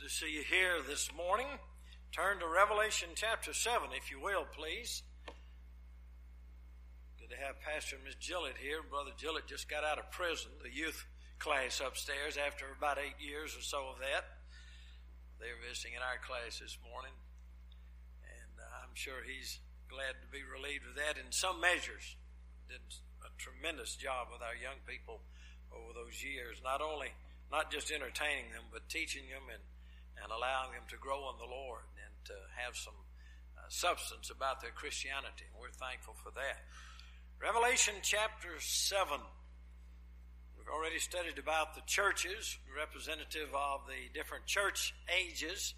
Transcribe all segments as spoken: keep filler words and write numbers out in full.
to see you here this morning. Turn to Revelation chapter seven, if you will, please. Good to have Pastor and Miss Gillett here. Brother Gillett just got out of prison, the youth class upstairs, after about eight years or so of that. They're visiting in our class this morning, and uh, I'm sure he's glad to be relieved of that in some measures. Did a tremendous job with our young people over those years, not only not just entertaining them, but teaching them and, and allowing them to grow in the Lord and to have some uh, substance about their Christianity. And we're thankful for that. Revelation chapter seven. We've already studied about the churches, representative of the different church ages,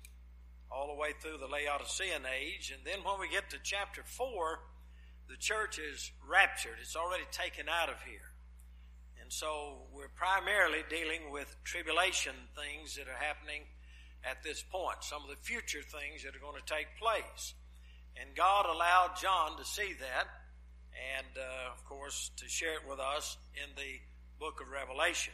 all the way through the Laodicean age. And then when we get to chapter four, the church is raptured. It's already taken out of here. And so we're primarily dealing with tribulation things that are happening at this point, some of the future things that are going to take place. And God allowed John to see that and, uh, of course, to share it with us in the book of Revelation.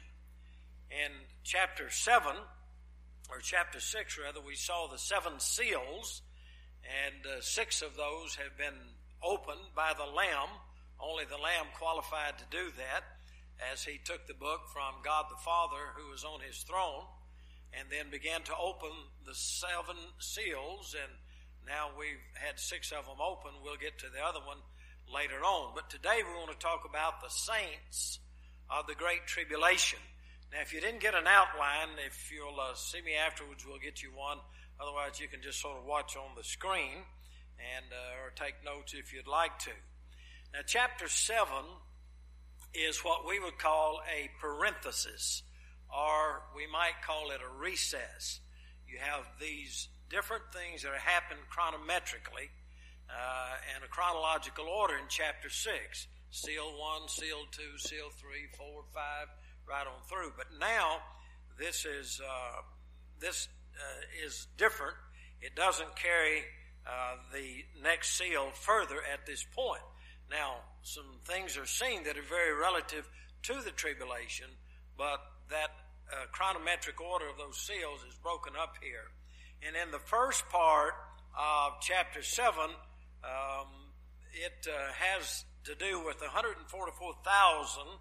In chapter seven, or chapter six rather, we saw the seven seals, and uh, six of those have been opened by the Lamb. Only the Lamb qualified to do that, as he took the book from God the Father, who was on his throne, and then began to open the seven seals, and now we've had six of them open. We'll get to the other one later on. But today we want to talk about the saints of the Great Tribulation. Now, if you didn't get an outline, if you'll uh, see me afterwards, we'll get you one. Otherwise, you can just sort of watch on the screen and uh, or take notes if you'd like to. Now, chapter seven is what we would call a parenthesis, or we might call it a recess. You have these different things that are happening chronometrically uh, and a chronological order in chapter six. Seal one, seal two, seal three, four, five, right on through. But now this is uh, this uh, is different. It doesn't carry uh, the next seal further at this point. Now, some things are seen that are very relative to the tribulation, but that uh, chronometric order of those seals is broken up here. And in the first part of chapter seven, um, it uh, has to do with one hundred forty-four thousand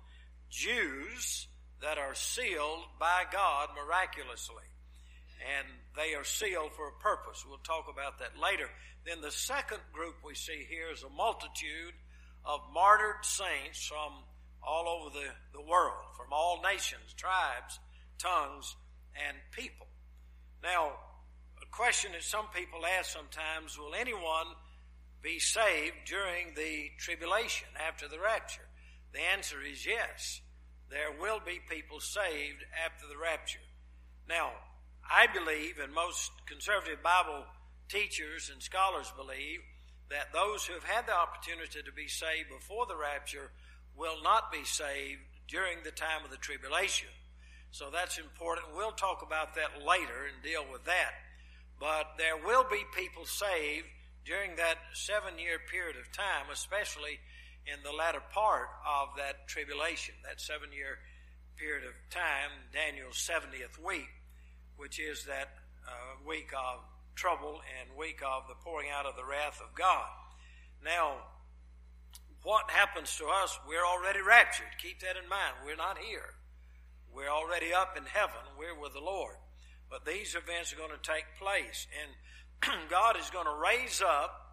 Jews that are sealed by God miraculously. And they are sealed for a purpose. We'll talk about that later. Then the second group we see here is a multitude of martyred saints from all over the, the world, from all nations, tribes, tongues, and people. Now, a question that some people ask sometimes, will anyone be saved during the tribulation after the rapture? The answer is yes. There will be people saved after the rapture. Now, I believe, and most conservative Bible teachers and scholars believe, that those who have had the opportunity to be saved before the rapture will not be saved during the time of the tribulation. So that's important. We'll talk about that later and deal with that. But there will be people saved during that seven-year period of time, especially in the latter part of that tribulation, that seven-year period of time, Daniel's seventieth week, which is that uh, week of trouble and week of the pouring out of the wrath of God. Now, what happens to us? We're already raptured. Keep that in mind. We're not here. We're already up in heaven. We're with the Lord. But these events are going to take place, and God is going to raise up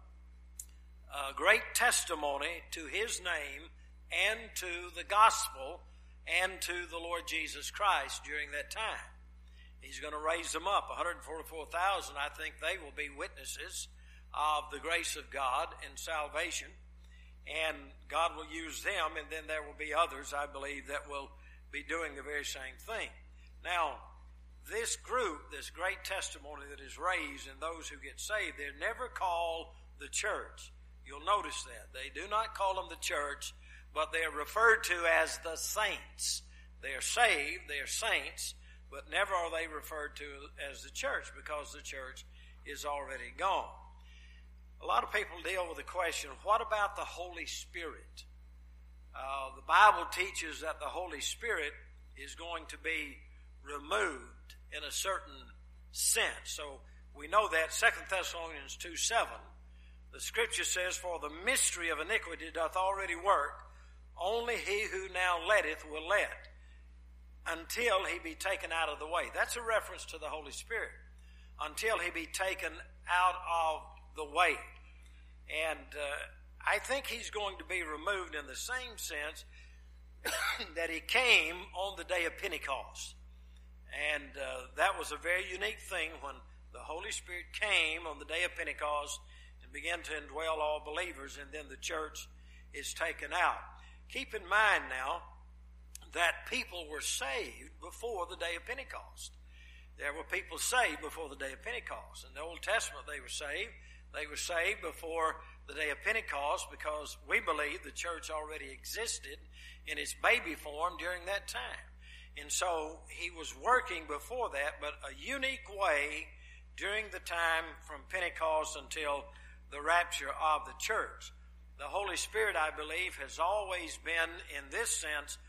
a great testimony to His name and to the gospel and to the Lord Jesus Christ during that time. He's going to raise them up. one hundred forty-four thousand, I think they will be witnesses of the grace of God and salvation. And God will use them, and then there will be others, I believe, that will be doing the very same thing. Now, this group, this great testimony that is raised and those who get saved, they're never called the church. You'll notice that. They do not call them the church, but they are referred to as the saints. They are saved, they are saints, but never are they referred to as the church, because the church is already gone. A lot of people deal with the question, what about the Holy Spirit? Uh, the Bible teaches that the Holy Spirit is going to be removed in a certain since. So we know that Second Thessalonians two seven, the scripture says, for the mystery of iniquity doth already work, only he who now letteth will let, until he be taken out of the way. That's a reference to the Holy Spirit. Until he be taken out of the way. And uh, I think he's going to be removed in the same sense that he came on the day of Pentecost. And uh, that was a very unique thing when the Holy Spirit came on the day of Pentecost and began to indwell all believers, and then the church is taken out. Keep in mind now that people were saved before the day of Pentecost. There were people saved before the day of Pentecost. In the Old Testament they were saved. They were saved before the day of Pentecost because we believe the church already existed in its baby form during that time. And so he was working before that, but a unique way during the time from Pentecost until the rapture of the church. The Holy Spirit, I believe, has always been, in this sense,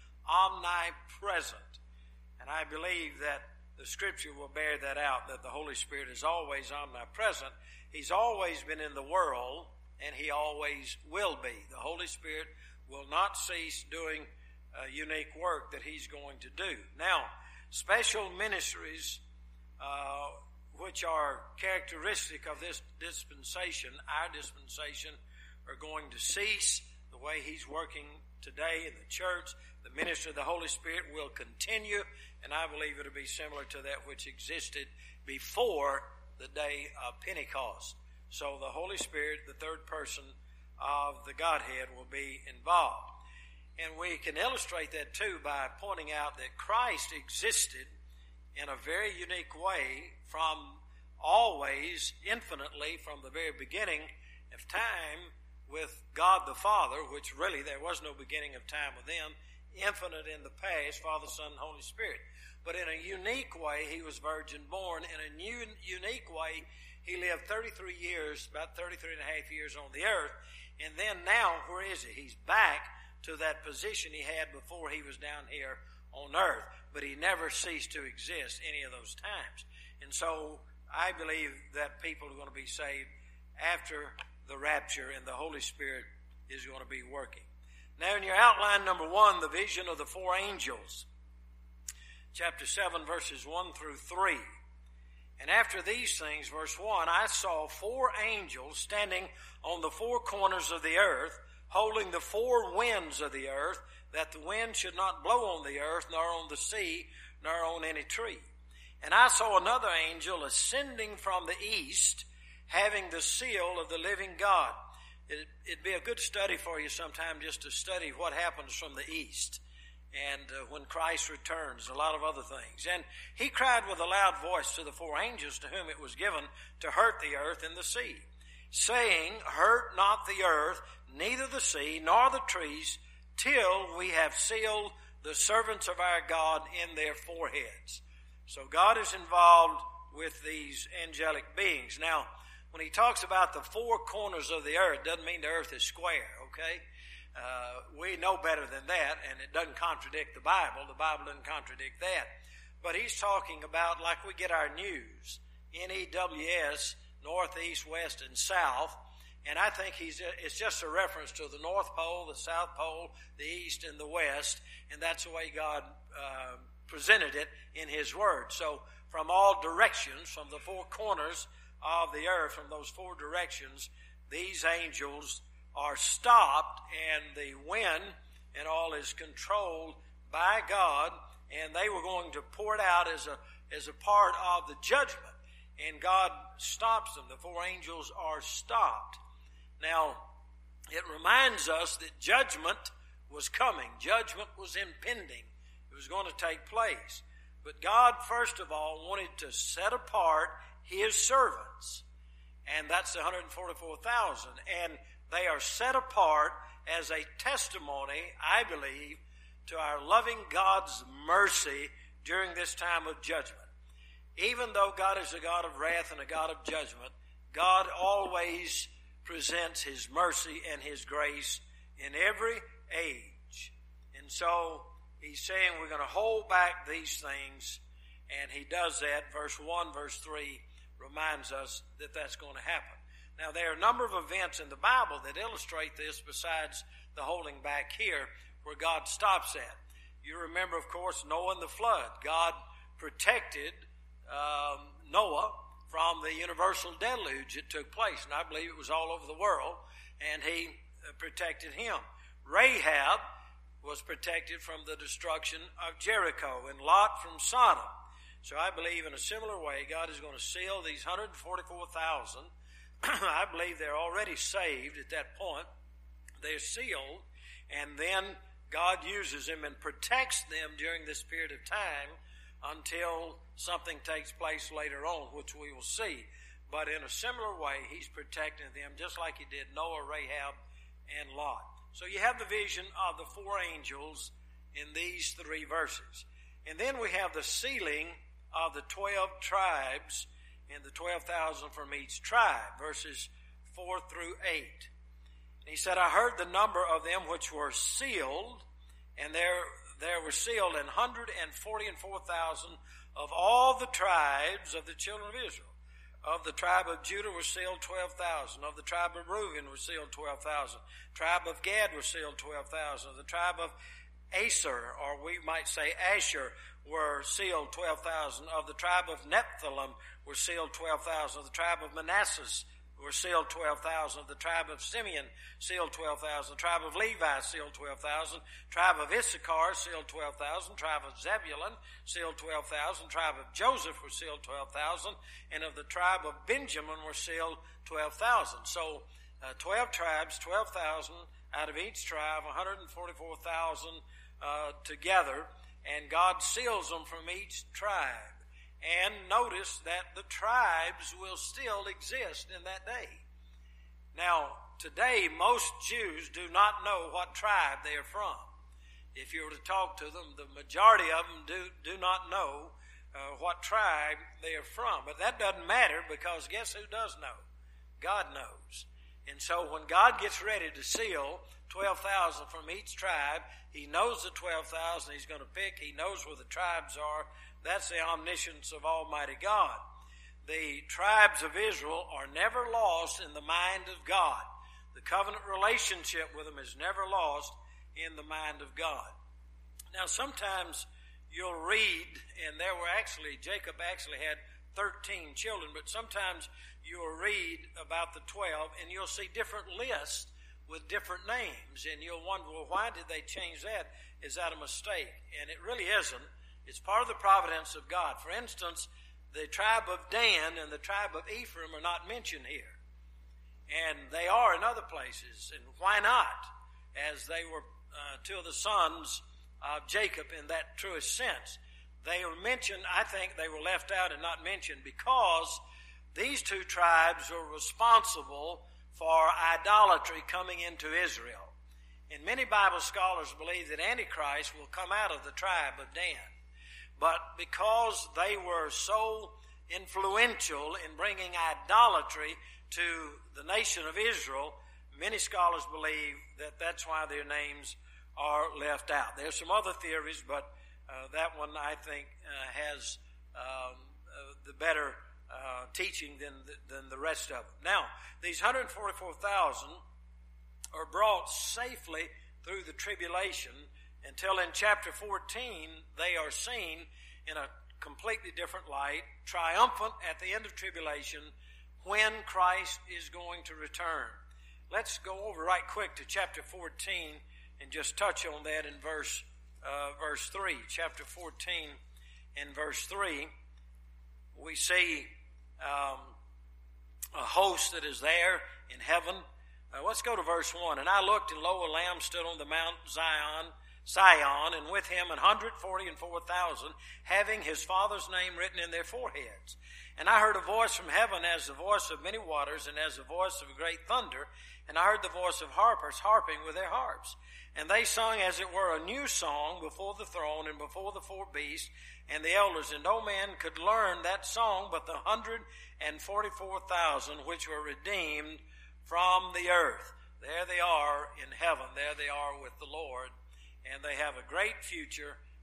omnipresent. And I believe that the Scripture will bear that out, that the Holy Spirit is always omnipresent. He's always been in the world, and He always will be. The Holy Spirit will not cease doing a unique work that He's going to do. Now, special ministries, uh, which are characteristic of this dispensation, our dispensation, are going to cease. The way He's working today in the church, the ministry of the Holy Spirit will continue, and I believe it'll be similar to that which existed before the day of Pentecost. So the Holy Spirit, the third person of the Godhead, will be involved. And we can illustrate that too by pointing out that Christ existed in a very unique way from always, infinitely, from the very beginning of time with God the Father, which really there was no beginning of time with Him, infinite in the past, Father, Son, and Holy Spirit. But in a unique way, He was virgin born. In a new, unique way, He lived thirty-three years, about thirty-three and a half years on the earth. And then now, where is He? He's back to that position He had before He was down here on earth. But He never ceased to exist any of those times. And so I believe that people are going to be saved after the rapture, and the Holy Spirit is going to be working. Now in your outline, number one, the vision of the four angels. Chapter seven, verses one through three. And after these things, verse one, I saw four angels standing on the four corners of the earth, holding the four winds of the earth, that the wind should not blow on the earth, nor on the sea, nor on any tree. And I saw another angel ascending from the east, having the seal of the living God. It, it'd be a good study for you sometime just to study what happens from the east. And uh, when Christ returns, a lot of other things. And he cried with a loud voice to the four angels to whom it was given to hurt the earth and the sea, saying, hurt not the earth, neither the sea, nor the trees, till we have sealed the servants of our God in their foreheads. So God is involved with these angelic beings. Now, when he talks about the four corners of the earth, doesn't mean the earth is square, okay? Uh, we know better than that, and it doesn't contradict the Bible. The Bible doesn't contradict that. But he's talking about like we get our news, N E W S, north, east, west, and south. And I think he's it's just a reference to the North Pole, the South Pole, the East, and the West. And that's the way God uh, presented it in His Word. So from all directions, from the four corners of the earth, from those four directions, these angels are stopped, and the wind and all is controlled by God, and they were going to pour it out as a as a part of the judgment, and God stops them. The four angels are stopped. Now, it reminds us that judgment was coming. Judgment was impending. It was going to take place. But God, first of all, wanted to set apart His servants, and that's the one hundred forty-four thousand, and they are set apart as a testimony, I believe, to our loving God's mercy during this time of judgment. Even though God is a God of wrath and a God of judgment, God always presents His mercy and His grace in every age. And so He's saying we're going to hold back these things, And he does that. Verse one, verse three reminds us that that's going to happen. Now, there are a number of events in the Bible that illustrate this besides the holding back here where God stops at. You remember, of course, Noah and the flood. God protected um, Noah from the universal deluge that took place, and I believe it was all over the world, and he uh, protected him. Rahab was protected from the destruction of Jericho, and Lot from Sodom. So I believe in a similar way, God is going to seal these one hundred forty-four thousand. I believe they're already saved at that point. They're sealed, and then God uses them and protects them during this period of time until something takes place later on, which we will see. But in a similar way, he's protecting them just like he did Noah, Rahab, and Lot. So you have the vision of the four angels in these three verses. And then we have the sealing of the twelve tribes and the twelve thousand from each tribe, verses four through eight. And he said, I heard the number of them which were sealed, and there, there were sealed an hundred and forty and four thousand of all the tribes of the children of Israel. Of the tribe of Judah were sealed twelve thousand. Of the tribe of Reuben were sealed twelve thousand. Tribe of Gad were sealed twelve thousand. Of the tribe of Aser, or we might say Asher, were sealed twelve thousand. Of the tribe of Nephthalim were sealed twelve thousand. Of the tribe of Manasseh were sealed twelve thousand. Of the tribe of Simeon, sealed twelve thousand. The tribe of Levi, sealed twelve thousand. Tribe of Issachar, sealed twelve thousand. Tribe of Zebulun, sealed twelve thousand. Tribe of Joseph were sealed twelve thousand. And of the tribe of Benjamin were sealed twelve thousand. So uh, twelve tribes, twelve thousand out of each tribe, one hundred forty-four thousand uh, together. And God seals them from each tribe. And notice that the tribes will still exist in that day. Now, today, most Jews do not know what tribe they are from. If you were to talk to them, the majority of them do, do not know uh, what tribe they are from. But that doesn't matter, because guess who does know? God knows. And so when God gets ready to seal twelve thousand from each tribe, he knows the twelve thousand he's going to pick. He knows where the tribes are. That's the omniscience of Almighty God. The tribes of Israel are never lost in the mind of God. The covenant relationship with them is never lost in the mind of God. Now, sometimes you'll read, and there were actually, Jacob actually had thirteen children, but sometimes you'll read about the twelve, and you'll see different lists with different names, and you'll wonder, well, why did they change that? Is that a mistake? And it really isn't. It's part of the providence of God. For instance, the tribe of Dan and the tribe of Ephraim are not mentioned here. And they are in other places. And why not? As they were uh, two of the sons of Jacob in that truest sense. They were mentioned, I think they were left out and not mentioned because these two tribes were responsible for idolatry coming into Israel. And many Bible scholars believe that Antichrist will come out of the tribe of Dan. But because they were so influential in bringing idolatry to the nation of Israel, many scholars believe that that's why their names are left out. There's some other theories, but uh, that one I think uh, has um, uh, the better uh, teaching than the, than the rest of them. Now, these one hundred forty-four thousand are brought safely through the tribulation until in chapter fourteen they are seen in a completely different light, triumphant at the end of tribulation when Christ is going to return. Let's go over right quick to chapter fourteen and just touch on that in verse uh, verse three. Chapter fourteen and verse three, we see um, a host that is there in heaven. Uh, let's go to verse one. And I looked, and lo, a lamb stood on the Mount Zion, Sion, and with him an hundred forty and four thousand, having his Father's name written in their foreheads. And I heard a voice from heaven as the voice of many waters, and as the voice of a great thunder. And I heard the voice of harpers harping with their harps. And they sung as it were a new song before the throne and before the four beasts and the elders. And no man could learn that song but the hundred and forty-four thousand which were redeemed from the earth. There they are in heaven. There they are with the Lord. And they have a great future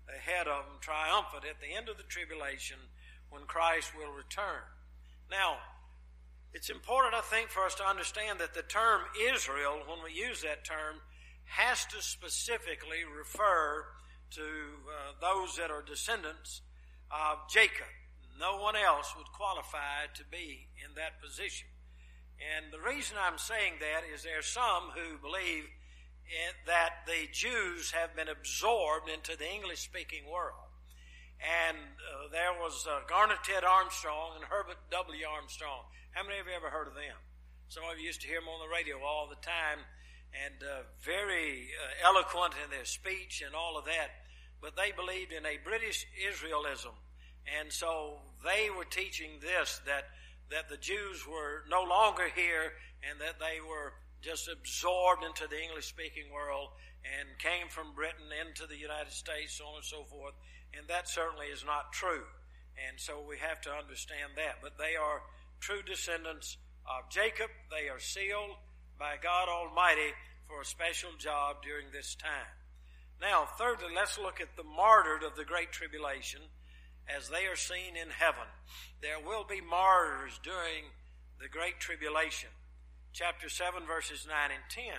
ahead of them, triumphant at the end of the tribulation when Christ will return. Now, it's important, I think, for us to understand that the term Israel, when we use that term, has to specifically refer to uh, those that are descendants of Jacob. No one else would qualify to be in that position. And the reason I'm saying that is there are some who believe in, that the Jews have been absorbed into the English-speaking world. And uh, there was uh, Garnet Ted Armstrong and Herbert W. Armstrong. How many of you ever heard of them? Some of you used to hear them on the radio all the time, and uh, very uh, eloquent in their speech and all of that. But they believed in a British Israelism. And so they were teaching this, that, that the Jews were no longer here and that they were just absorbed into the English-speaking world and came from Britain into the United States, so on and so forth. And that certainly is not true. And so we have to understand that. But they are true descendants of Jacob. They are sealed by God Almighty for a special job during this time. Now, thirdly, let's look at the martyred of the Great Tribulation as they are seen in heaven. There will be martyrs during the Great Tribulation. Chapter seven, verses nine and ten.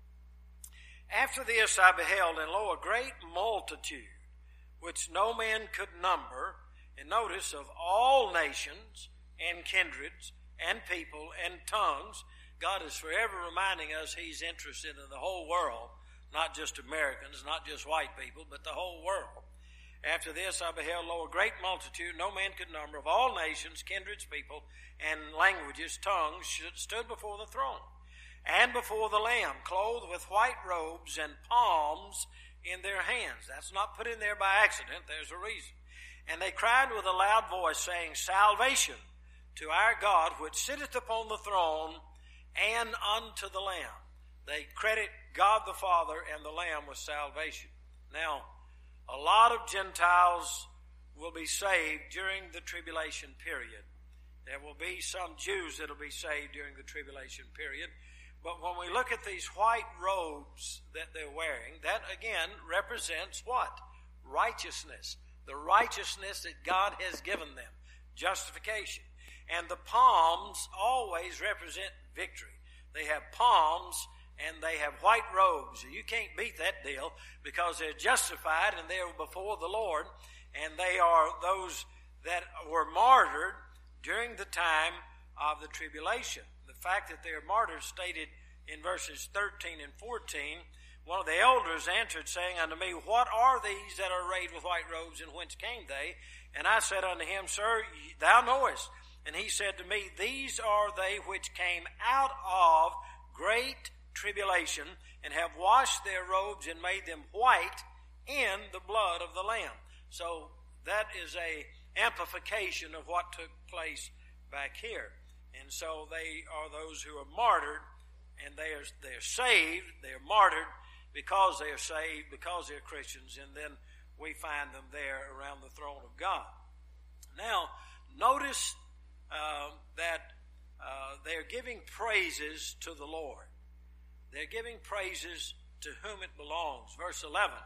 After this I beheld, and lo, a great multitude, which no man could number, and notice, of all nations and kindreds and people and tongues. God is forever reminding us He's interested in the whole world, not just Americans, not just white people, but the whole world. After this I beheld, lo, a great multitude, no man could number, of all nations, kindreds, people, and languages, tongues, stood before the throne, and before the Lamb, clothed with white robes and palms in their hands. That's not put in there by accident. There's a reason. And they cried with a loud voice, saying, Salvation to our God, which sitteth upon the throne, and unto the Lamb. They credit God the Father and the Lamb with salvation. Now, a lot of Gentiles will be saved during the tribulation period. There will be some Jews that will be saved during the tribulation period. But when we look at these white robes that they're wearing, that again represents what? Righteousness. The righteousness that God has given them. Justification. And the palms always represent victory. They have palms and they have white robes. You can't beat that deal because they're justified and they're before the Lord. And they are those that were martyred during the time of the tribulation. The fact that they are martyred stated in verses thirteen and fourteen. One of the elders answered, saying unto me, What are these that are arrayed with white robes, and whence came they? And I said unto him, Sir, thou knowest. And he said to me, These are they which came out of great tribulation, and have washed their robes and made them white in the blood of the Lamb. So that is a amplification of what took place back here. And so they are those who are martyred, and they are they are saved, they are martyred because they are saved, because they're Christians, and then we find them there around the throne of God. Now, notice uh, that uh, they are giving praises to the Lord. They're giving praises to whom it belongs. Verse eleven,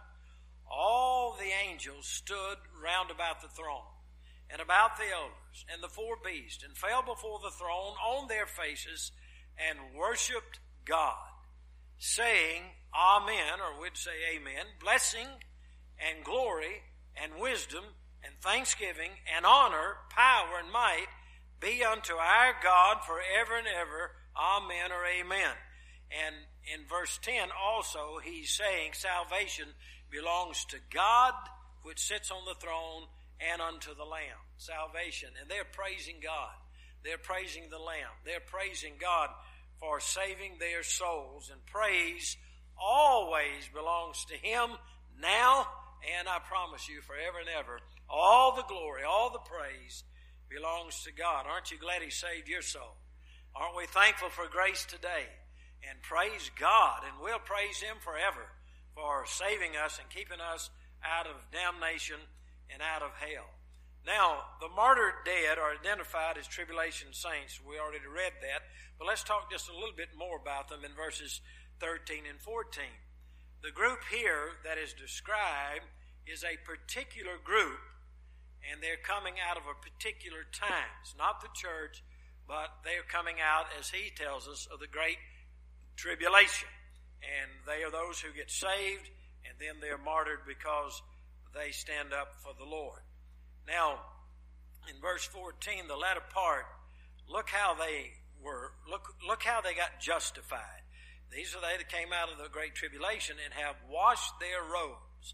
all the angels stood round about the throne, and about the elders, and the four beasts, and fell before the throne on their faces, and worshipped God, saying, Amen, or we'd say Amen, blessing and glory and wisdom and thanksgiving and honor, power and might be unto our God forever and ever. Amen or Amen. And in verse ten also he's saying salvation belongs to God which sits on the throne and unto the Lamb. Salvation. And they're praising God. They're praising the Lamb. They're praising God for saving their souls. And praise always belongs to Him now, and I promise you forever and ever. All the glory, all the praise belongs to God. Aren't you glad He saved your soul? Aren't we thankful for grace today? And praise God, and we'll praise Him forever for saving us and keeping us out of damnation and out of hell. Now, the martyred dead are identified as tribulation saints. We already read that, but let's talk just a little bit more about them in verses thirteen and fourteen. The group here that is described is a particular group, and they're coming out of a particular time. It's not the church, but they're coming out, as he tells us, of the great tribulation. And they are those who get saved, and then they're martyred because they stand up for the Lord. Now, in verse fourteen, the latter part, look how they were, look, look how they got justified. These are they that came out of the great tribulation and have washed their robes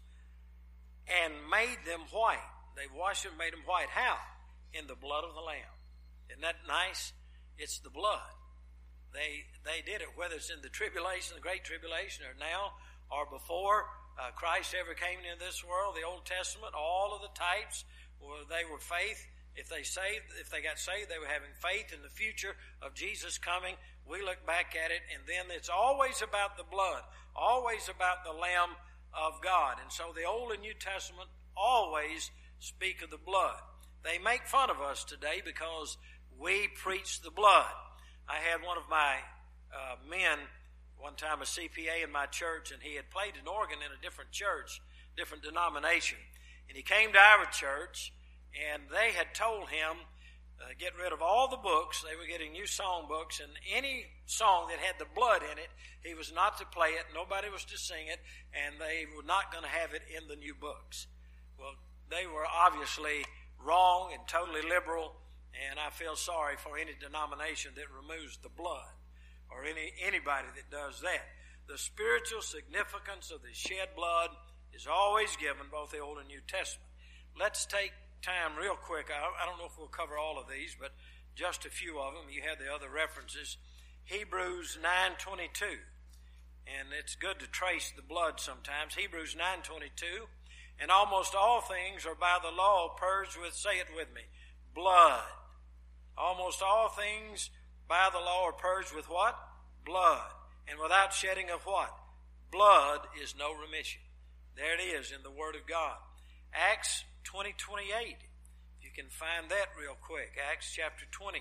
and made them white. They've washed them, made them white. How? In the blood of the Lamb. Isn't that nice? It's the blood. They they did it, whether it's in the tribulation, the great tribulation, or now, or before uh, Christ ever came into this world, the Old Testament, all of the types, well, they were faith. If they saved, if they got saved, they were having faith in the future of Jesus coming. We look back at it, and then it's always about the blood, always about the Lamb of God. And so the Old and New Testament always speak of the blood. They make fun of us today because we preach the blood. I had one of my uh, men, one time a C P A in my church, and he had played an organ in a different church, different denomination. And he came to our church, and they had told him, uh, get rid of all the books. They were getting new song books, and any song that had the blood in it, he was not to play it. Nobody was to sing it, and they were not going to have it in the new books. Well, they were obviously wrong and totally liberal, and I feel sorry for any denomination that removes the blood or any anybody that does that. The spiritual significance of the shed blood is always given, both the Old and New Testament. Let's take time real quick. I, I don't know if we'll cover all of these, but just a few of them. You have the other references. Hebrews nine twenty-two, and it's good to trace the blood sometimes. Hebrews nine twenty-two, and almost all things are by the law purged with, say it with me, blood. Almost all things by the law are purged with what? Blood. And without shedding of what? Blood is no remission. There it is in the Word of God. Acts twenty twenty-eight. If you can find that real quick. Acts chapter twenty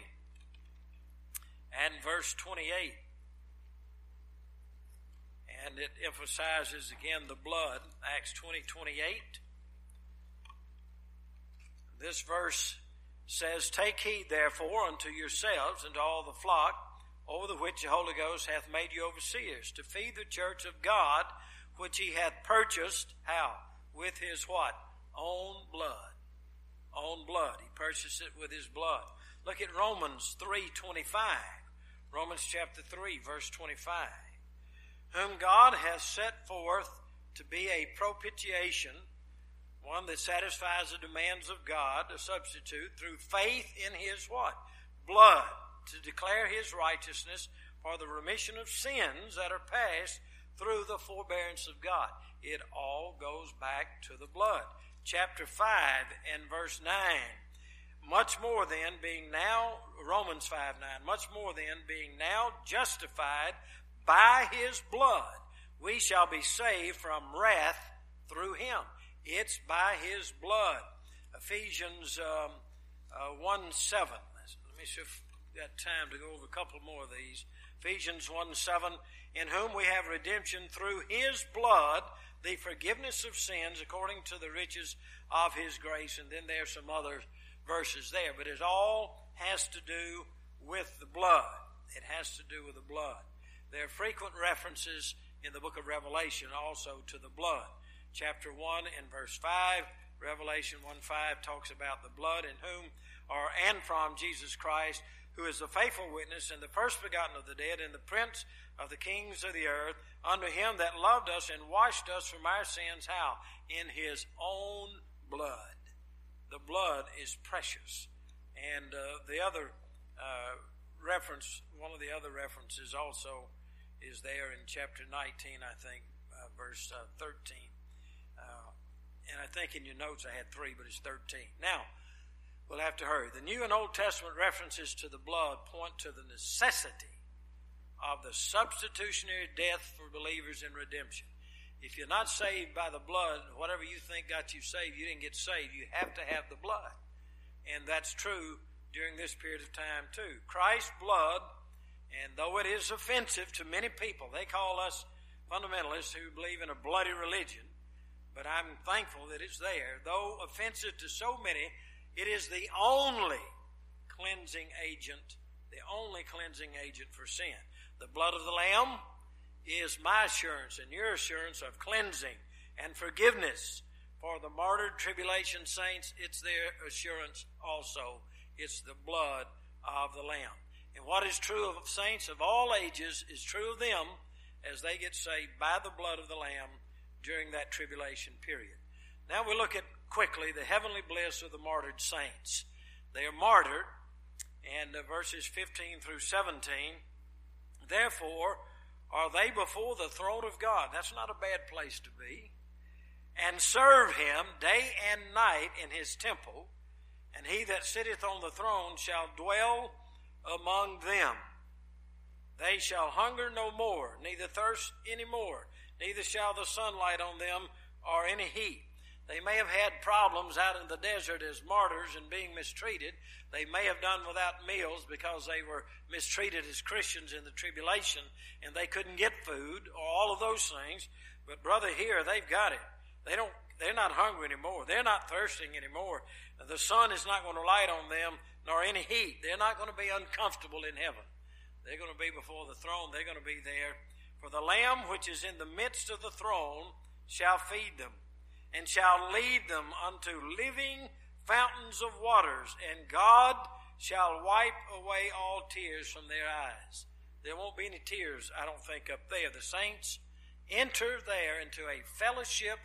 and verse twenty-eight. And it emphasizes again the blood. Acts twenty twenty-eight. This verse says, take heed therefore unto yourselves and to all the flock, over the which the Holy Ghost hath made you overseers, to feed the church of God, which he hath purchased, how? With his what? Own blood. Own blood. He purchased it with his blood. Look at Romans three twenty-five. Romans chapter three, verse twenty-five. Whom God hath set forth to be a propitiation, one that satisfies the demands of God, a substitute, through faith in his what? Blood, to declare his righteousness for the remission of sins that are passed through the forbearance of God. It all goes back to the blood. Chapter five and verse nine. Much more then, being now, Romans five nine, much more then, being now justified by his blood, we shall be saved from wrath through him. It's by his blood. Ephesians um, uh, one seven. Let me see if we've got time to go over a couple more of these. Ephesians one seven, in whom we have redemption through his blood, the forgiveness of sins according to the riches of his grace. And then there's some other verses there. But it all has to do with the blood. It has to do with the blood. There are frequent references in the book of Revelation also to the blood. Chapter one and verse five, Revelation one five talks about the blood, in whom are and from Jesus Christ, who is the faithful witness and the first begotten of the dead and the prince of the kings of the earth, unto him that loved us and washed us from our sins, how? In his own blood. The blood is precious. And uh, the other uh, reference, one of the other references also is there in chapter nineteen, I think, uh, verse uh, thirteen. Uh, and I think in your notes I had three, but it's thirteen. Now, we'll have to hurry. The New and Old Testament references to the blood point to the necessity of the substitutionary death for believers in redemption. If you're not saved by the blood, whatever you think got you saved, you didn't get saved. You have to have the blood. And that's true during this period of time too. Christ's blood, and though it is offensive to many people, they call us fundamentalists who believe in a bloody religion, but I'm thankful that it's there. Though offensive to so many, it is the only cleansing agent, the only cleansing agent for sin. The blood of the Lamb is my assurance and your assurance of cleansing and forgiveness. For the martyred tribulation saints, it's their assurance also. It's the blood of the Lamb. And what is true of saints of all ages is true of them as they get saved by the blood of the Lamb during that tribulation period. Now we look at quickly the heavenly bliss of the martyred saints. They are martyred, and uh, verses fifteen through seventeen, therefore are they before the throne of God. That's not a bad place to be. And serve him day and night in his temple, and he that sitteth on the throne shall dwell among them. They shall hunger no more, neither thirst any more, neither shall the sunlight on them or any heat. They may have had problems out in the desert as martyrs and being mistreated. They may have done without meals because they were mistreated as Christians in the tribulation and they couldn't get food or all of those things. But brother, here they've got it. They don't, they're not hungry anymore. They're not thirsting anymore. The sun is not going to light on them nor any heat. They're not going to be uncomfortable in heaven. They're going to be before the throne. They're going to be there. For the Lamb which is in the midst of the throne shall feed them, and shall lead them unto living fountains of waters, and God shall wipe away all tears from their eyes. There won't be any tears, I don't think, up there. The saints enter there into a fellowship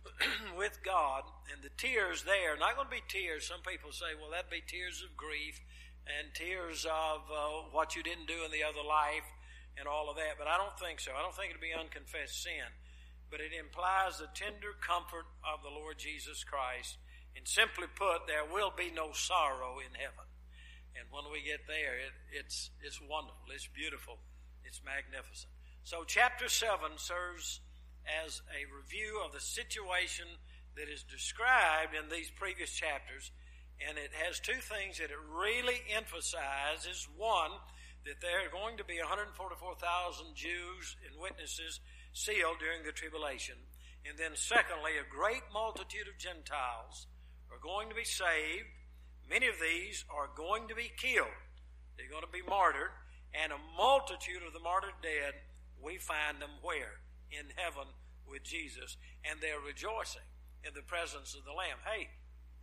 with God, and the tears there are not going to be tears. Some people say, well, that'd be tears of grief and tears of uh, what you didn't do in the other life and all of that, but I don't think so. I don't think it'd be unconfessed sin, but it implies the tender comfort of the Lord Jesus Christ. And simply put, there will be no sorrow in heaven. And when we get there, it, it's it's wonderful, it's beautiful, it's magnificent. So chapter seven serves as a review of the situation that is described in these previous chapters, and it has two things that it really emphasizes. One, that there are going to be one hundred forty-four thousand Jews and witnesses sealed during the tribulation. And then secondly, a great multitude of Gentiles are going to be saved. Many of these are going to be killed. They're going to be martyred. And a multitude of the martyred dead, we find them where? In heaven with Jesus. And they're rejoicing in the presence of the Lamb. Hey,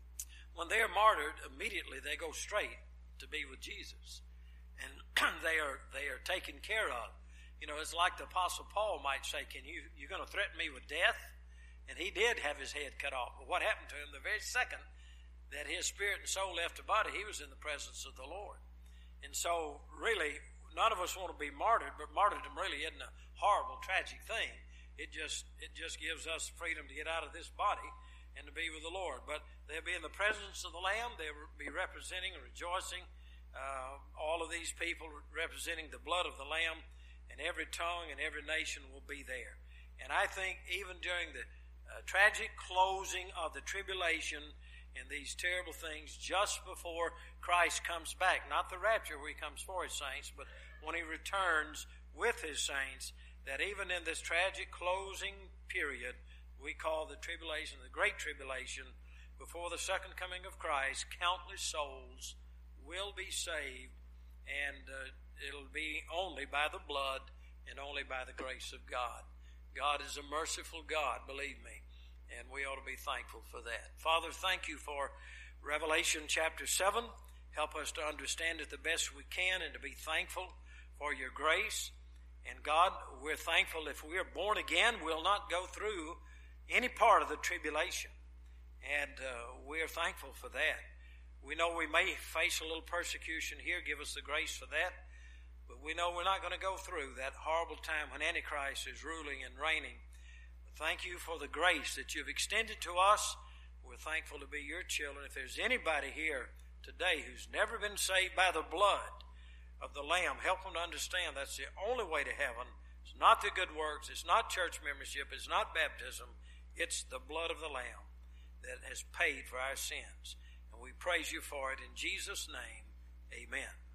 when they're martyred, immediately they go straight to be with Jesus. And they are they are taken care of. You know, it's like the Apostle Paul might say, "Can you, you're going to threaten me with death?" And he did have his head cut off. But what happened to him the very second that his spirit and soul left the body, he was in the presence of the Lord. And so, really, none of us want to be martyred, but martyrdom really isn't a horrible, tragic thing. It just it just gives us freedom to get out of this body and to be with the Lord. But they'll be in the presence of the Lamb. They'll be representing and rejoicing. Uh, all of these people representing the blood of the Lamb, and every tongue and every nation will be there. And I think even during the uh, tragic closing of the tribulation and these terrible things just before Christ comes back, not the rapture where he comes for his saints, but when he returns with his saints, that even in this tragic closing period, we call the tribulation, the great tribulation, before the second coming of Christ, countless souls will be saved, and uh, it'll be only by the blood and only by the grace of God. God is a merciful God, believe me, and we ought to be thankful for that. Father, thank you for Revelation chapter seven. Help us to understand it the best we can and to be thankful for your grace. And God, we're thankful if we are born again, we'll not go through any part of the tribulation. And uh, we're thankful for that. We know we may face a little persecution here. Give us the grace for that. But we know we're not going to go through that horrible time when Antichrist is ruling and reigning. But thank you for the grace that you've extended to us. We're thankful to be your children. If there's anybody here today who's never been saved by the blood of the Lamb, help them to understand that's the only way to heaven. It's not the good works. It's not church membership. It's not baptism. It's the blood of the Lamb that has paid for our sins. And we praise you for it in Jesus' name. Amen.